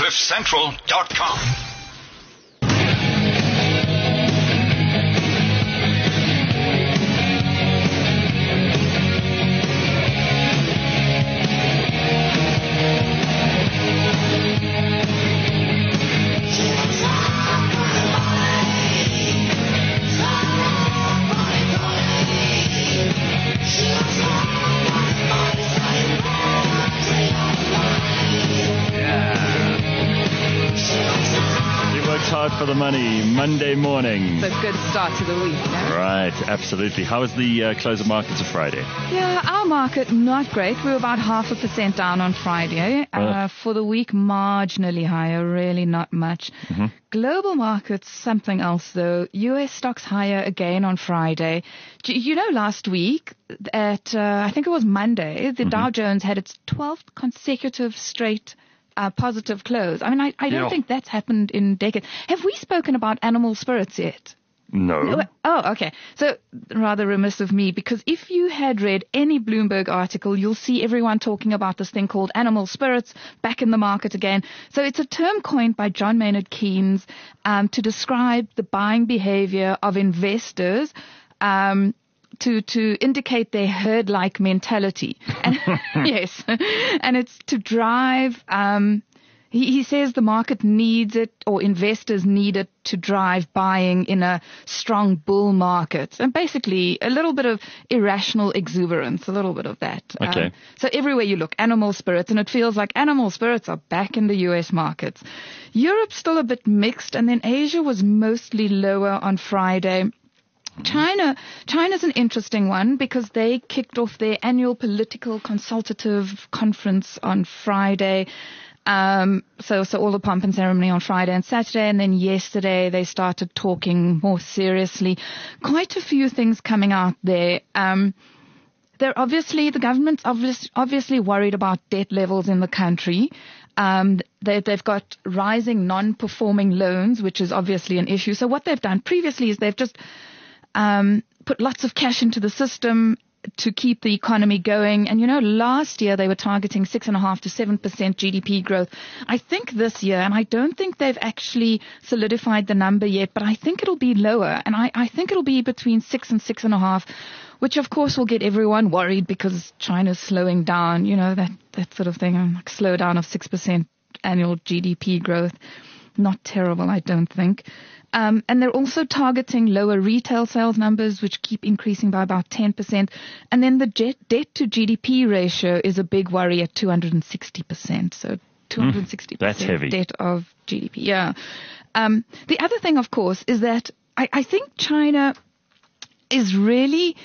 CliffCentral.com. Hard for the money, Monday morning. It's a good start to the week, no? Right, absolutely. How was the close of markets of Friday? Yeah, our market, not great. We were about 0.5% down on Friday. For the week, marginally higher, really not much. Mm-hmm. Global markets, something else though. US stocks higher again on Friday. You know, last week, at I think it was Monday, the Dow Jones had its 12th consecutive straight positive close. I mean, I don't think that's happened in decades. Have we spoken about animal spirits yet? No. Oh, okay. So rather remiss of me, because if you had read any Bloomberg article, you'll see everyone talking about this thing called animal spirits back in the market again. So it's a term coined by John Maynard Keynes to describe the buying behavior of investors to indicate their herd-like mentality. And yes, and it's to drive, he says the market needs it, or investors need it to drive buying in a strong bull market. And basically a little bit of irrational exuberance, a little bit of that. Okay. So everywhere you look, animal spirits, and it feels like animal spirits are back in the US markets. Europe's still a bit mixed, and then Asia was mostly lower on Friday. China's an interesting one because they kicked off their annual political consultative conference on Friday. So all the pomp and ceremony on Friday and Saturday, and then yesterday they started talking more seriously. Quite a few things coming out there. The government's obviously worried about debt levels in the country. They've got rising non-performing loans, which is obviously an issue. So what they've done previously is they've just put lots of cash into the system to keep the economy going. And, last year they were targeting 6.5% to 7% GDP growth. I think this year, and I don't think they've actually solidified the number yet, but I think it'll be lower. And I think it'll be between 6 and 6.5, which of course will get everyone worried because China's slowing down, that sort of thing, like slowdown of 6% annual GDP growth. Not terrible, I don't think. And they're also targeting lower retail sales numbers, which keep increasing by about 10%. And then the debt to GDP ratio is a big worry at 260%. So 260% that's heavy. Debt of GDP. Yeah. The other thing, of course, is that I think China is really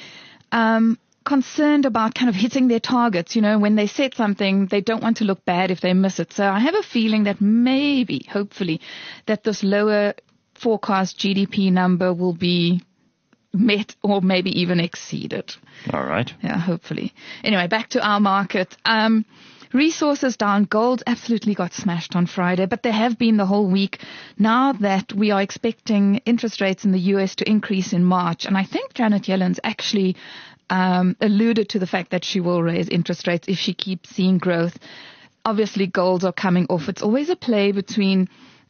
concerned about kind of hitting their targets. When they set something, they don't want to look bad if they miss it. So I have a feeling that maybe, hopefully, that this lower forecast GDP number will be met or maybe even exceeded. All right. Yeah, hopefully. Anyway, back to our market. Resources down. Gold absolutely got smashed on Friday, but they have been the whole week. Now that we are expecting interest rates in the US to increase in March, and I think Janet Yellen's actually alluded to the fact that she will raise interest rates if she keeps seeing growth. Obviously, golds are coming off. It's always a play between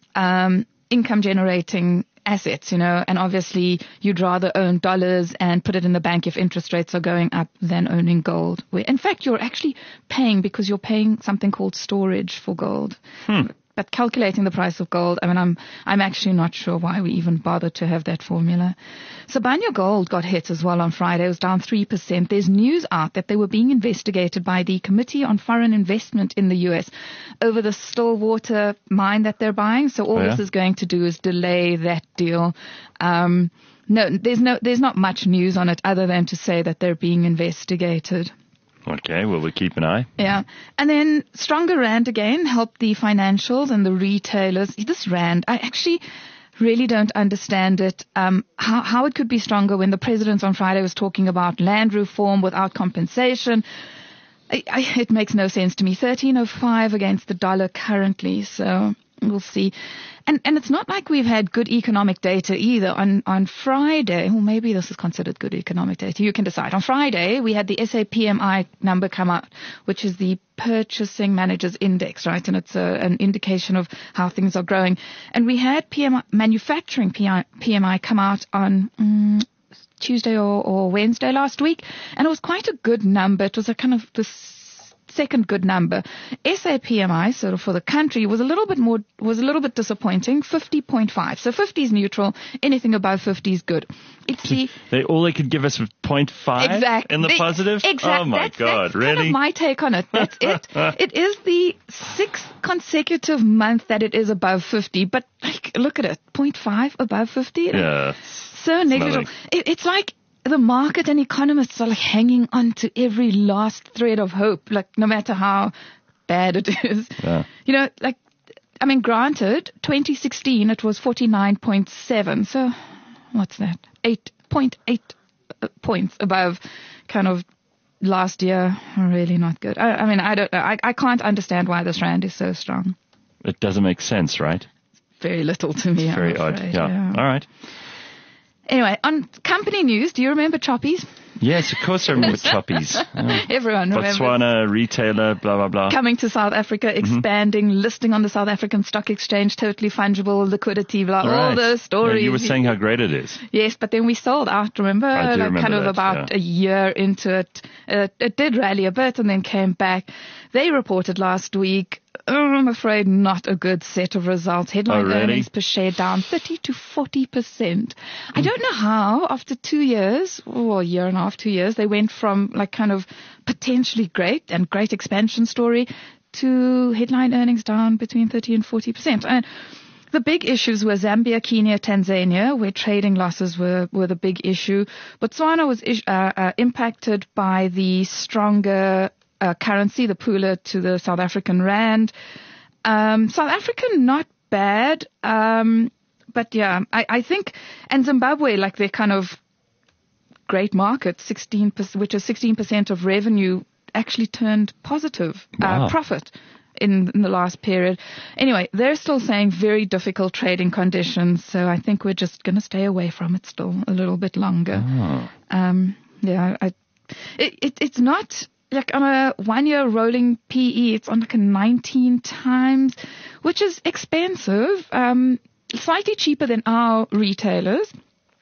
income generating assets, and obviously you'd rather own dollars and put it in the bank if interest rates are going up than owning gold. In fact, you're actually paying because you're paying something called storage for gold. But calculating the price of gold, I mean, I'm actually not sure why we even bothered to have that formula. Sibanye Gold got hit as well on Friday. It was down 3%. There's news out that they were being investigated by the Committee on Foreign Investment in the U.S. over the Stillwater mine that they're buying. So all this is going to do is delay that deal. No, there's not much news on it other than to say that they're being investigated. Okay, well, we'll keep an eye. Yeah. And then stronger rand again helped the financials and the retailers. This rand, I actually really don't understand it, how it could be stronger when the president on Friday was talking about land reform without compensation. It makes no sense to me. 13.05 against the dollar currently. So we'll see. And it's not like we've had good economic data either. On Friday, well, maybe this is considered good economic data. You can decide. On Friday, we had the SAPMI number come out, which is the Purchasing Managers Index, right? And it's an indication of how things are growing. And we had manufacturing PMI come out on Tuesday or Wednesday last week, and it was quite a good number. It was a kind of the second good number. SAPMI, sort of for the country, was a little bit disappointing. 50.5. So 50 is neutral. Anything above 50 is good. It's all they could give us was 0.5 exactly, in the positive? Exactly. Oh my God, that's really? Kind of my take on it. That's it. It is the 6th consecutive month that it is above 50, but look at it. 0.5 above 50? Yeah. So negligible. It's like the market and economists are hanging on to every last thread of hope, no matter how bad it is. Yeah. Granted, 2016 it was 49.7. So what's that? 8.8 points above kind of last year. Really not good. I don't know. I can't understand why this rand is so strong. It doesn't make sense, right? Very little to me. It's very odd. Yeah. All right. Anyway, on company news, do you remember Choppies? Yes, of course I remember Choppies. Everyone remembers. Botswana, retailer, blah, blah, blah. Coming to South Africa, expanding, listing on the South African Stock Exchange, totally fungible, liquidity, blah, all those stories. Yeah, you were saying how great it is. Yes, but then we sold out, remember? I do remember that, about a year into it. It did rally a bit and then came back. They reported last week, I'm afraid not a good set of results. Headline earnings per share down 30 to 40%. I don't know how, after 2 years, or a year and a half, 2 years, they went from kind of potentially great and great expansion story to headline earnings down between 30 and 40%. And the big issues were Zambia, Kenya, Tanzania, where trading losses were the big issue. Botswana was impacted by the stronger currency, the pula to the South African rand. South Africa, not bad. But yeah, I think, and Zimbabwe, their kind of great market, 16%, which is 16% of revenue, actually turned positive profit in the last period. Anyway, they're still saying very difficult trading conditions. So I think we're just going to stay away from it still a little bit longer. It's not on a 1 year rolling PE, it's on a 19 times, which is expensive, slightly cheaper than our retailers.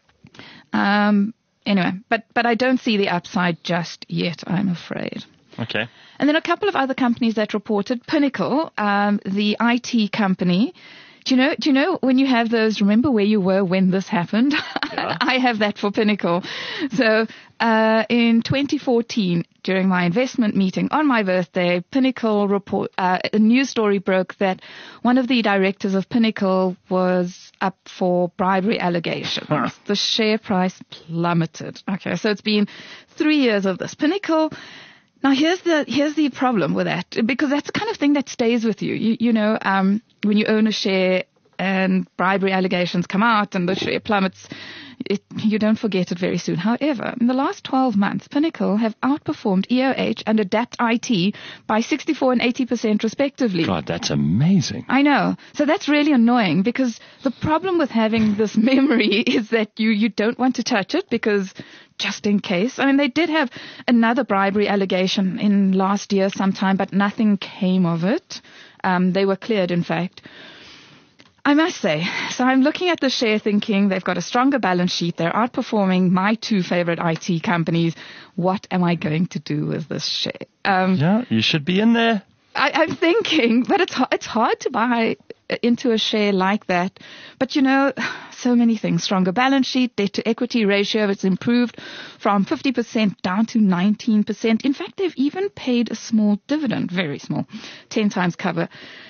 Anyway, but I don't see the upside just yet, I'm afraid. Okay. And then a couple of other companies that reported. Pinnacle, the IT company. Do you know when you have those, remember where you were when this happened? Yeah. I have that for Pinnacle. So in 2014, during my investment meeting on my birthday, Pinnacle a news story broke that one of the directors of Pinnacle was up for bribery allegations. Huh. The share price plummeted. Okay, so it's been 3 years of this. Pinnacle. Now here's the problem with that, because that's the kind of thing that stays with you. You know, when you own a share and bribery allegations come out and the share plummets, you don't forget it very soon. However, in the last 12 months, Pinnacle have outperformed EOH and Adapt IT by 64 and 80% respectively. God, that's amazing. I know. So that's really annoying, because the problem with having this memory is that you don't want to touch it, because just in case. I mean, they did have another bribery allegation in last year sometime, but nothing came of it. They were cleared, in fact. I must say, so I'm looking at the share thinking they've got a stronger balance sheet. They're outperforming my two favorite IT companies. What am I going to do with this share? Yeah, you should be in there. I'm thinking, but it's hard to buy into a share like that. But you know, so many things. Stronger balance sheet, debt to equity ratio, it's improved from 50% down to 19%. In fact, they've even paid a small dividend, very small, 10 times cover.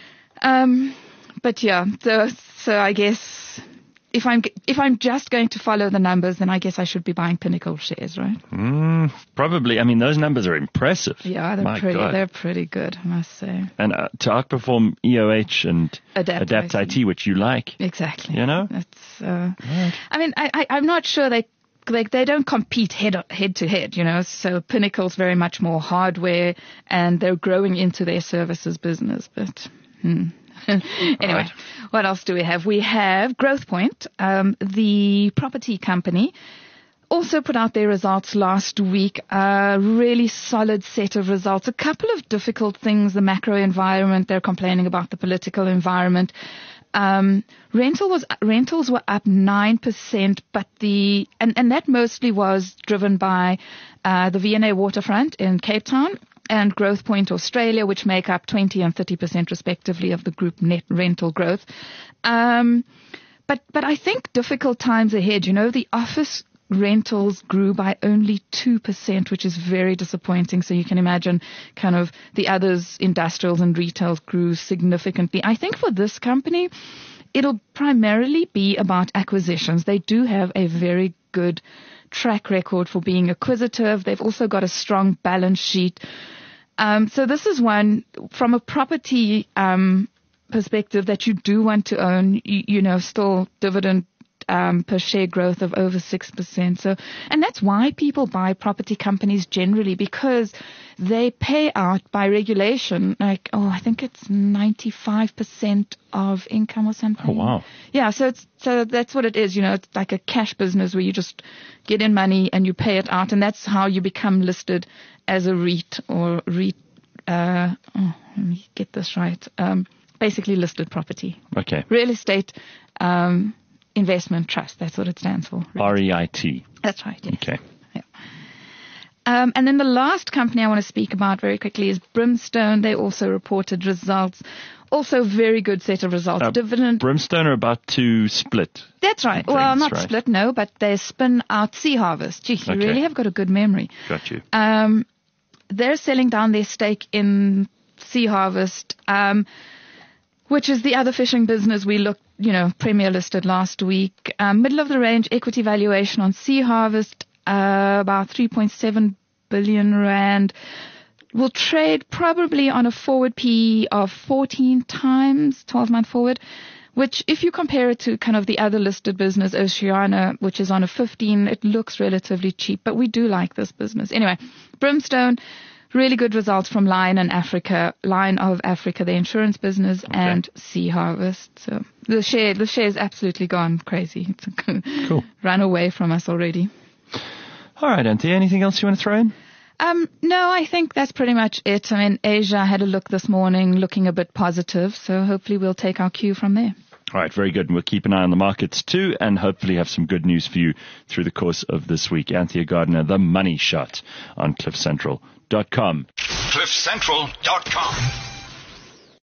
But yeah, so I guess if I'm just going to follow the numbers, then I guess I should be buying Pinnacle shares, right? Probably. I mean, those numbers are impressive. Yeah, they're pretty good, I must say. And to outperform EOH and Adapt IT, which you like. Exactly. You know? That's, right. I mean, I'm not sure they don't compete head to head, you know. So Pinnacle's very much more hardware, and they're growing into their services business. But Anyway, What else do we have? We have Growthpoint, the property company. Also put out their results last week. A really solid set of results. A couple of difficult things, the macro environment. They're complaining about the political environment. Rentals were up 9%, but and that mostly was driven by the V&A Waterfront in Cape Town and Growthpoint Australia, which make up 20 and 30% respectively of the group net rental growth. But I think difficult times ahead. The office rentals grew by only 2%, which is very disappointing. So you can imagine kind of the others, industrials and retails, grew significantly. I think for this company, it'll primarily be about acquisitions. They do have a very good track record for being acquisitive. They've also got a strong balance sheet. So this is one from a property perspective that you do want to own, still dividend per share growth of over 6%. So, and that's why people buy property companies generally, because they pay out by regulation, I think it's 95% of income or something. Oh, wow. Yeah. So that's what it is. It's like a cash business where you just get in money and you pay it out. And that's how you become listed as a REIT or REIT. Let me get this right. Basically listed property. Okay. Real estate, investment trust. That's what it stands for. REIT. That's right. Yes. Okay. Yeah. And then the last company I want to speak about very quickly is Brimstone. They also reported results. Also very good set of results. Dividend. Brimstone are about to split. That's right. Well, not split, no, but they spin out Sea Harvest. Gee, you really have got a good memory. Got you. They're selling down their stake in Sea Harvest, which is the other fishing business we looked, Premier listed last week. Middle of the range equity valuation on Sea Harvest, about 3.7 billion rand. Will trade probably on a forward PE of 14 times, 12-month forward, which if you compare it to kind of the other listed business, Oceana, which is on a 15, it looks relatively cheap, but we do like this business. Anyway, Brimstone, really good results from Lion of Africa, the insurance business, and Sea Harvest. So the share's absolutely gone crazy. It's cool. Run away from us already. All right, Anthea, anything else you want to throw in? No, I think that's pretty much it. I mean, Asia had a look this morning, looking a bit positive. So hopefully we'll take our cue from there. All right, very good. And we'll keep an eye on the markets too, and hopefully have some good news for you through the course of this week. Anthea Gardner, The Money Shot on CliffCentral.com. CliffCentral.com.